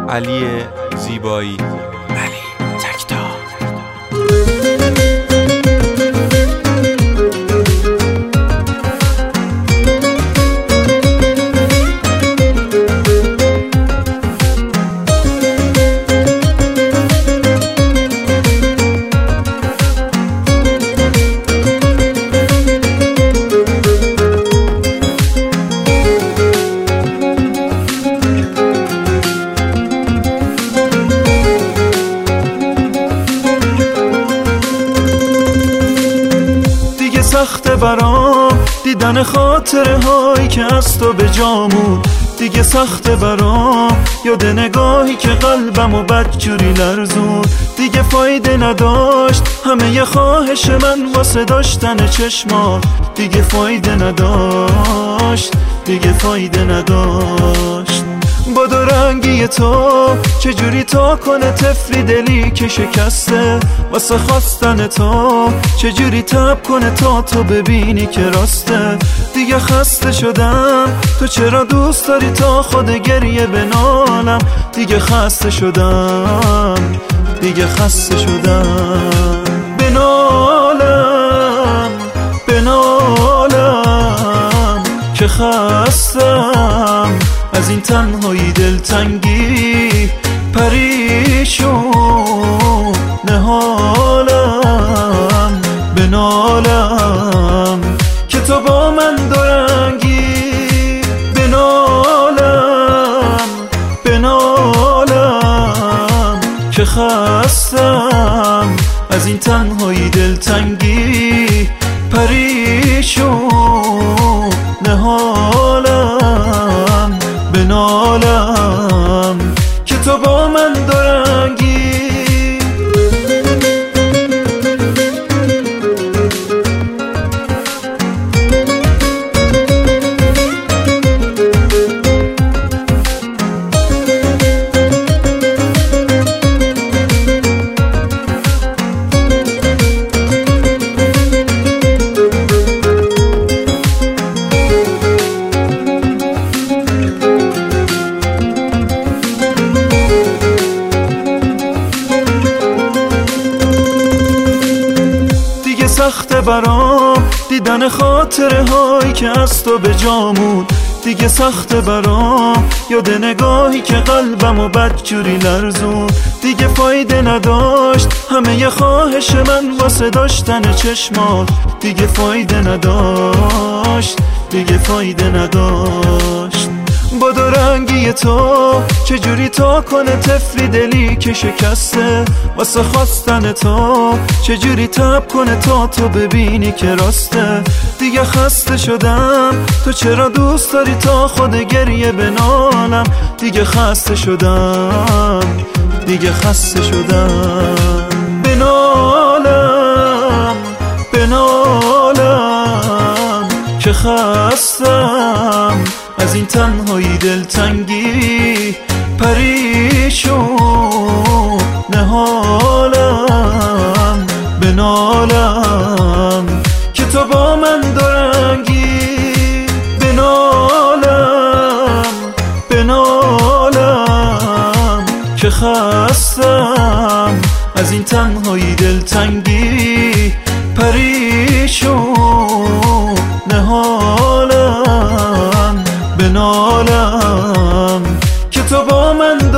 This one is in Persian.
علی زیبایی، علی تکتا. سخته برام دیدن خاطره هایی که از تو به جامون، دیگه سخته برام یاد نگاهی که قلبمو بدجوری لرزون. دیگه فایده نداشت همه ی خواهش من واسه داشتن چشمات، دیگه فایده نداشت، دیگه فایده نداشت. با دو رنگی تو چجوری تا کنه طفلی دلی که شکسته، واسه خواستن تو چجوری تب کنه تا تو ببینی که راسته. دیگه خسته شدم، تو چرا دوست داری تا خود گریه بنالم. دیگه خسته شدم، دیگه خسته شدم. بنالم بنالم که خستم از این تنهایی، دلتنگی، پریشون حالم. بنالم که تو با من دورنگی، بنالم بنالم که خستم از این تنهایی، دلتنگی، پریشون حالم. بنالم که تو با من دورنگی. سخته برام دیدن خاطره هایی که از تو به جامون، دیگه سخته برام یاد نگاهی که قلبمو بدجوری لرزون. دیگه فایده نداشت همه ی خواهش من واسه داشتن چشمات، دیگه فایده نداشت، دیگه فایده نداشت. با دو رنگی تو چجوری تا کنه طفلی دلی که شکسته، واسه خواستن تو چجوری تب کنه تا تو ببینی که راسته. دیگه خسته شدم، تو چرا دوست داری تا خود گریه بنالم. دیگه خسته شدم، دیگه خسته شدم. بنالم بنالم که خستم از این تنهایی، دلتنگی، پریشون حالم. بنالم که تو با من دورنگی، بنالم بنالم که خستم از این تنهایی، دلتنگی، پریشون حالم. بنالم که تو با من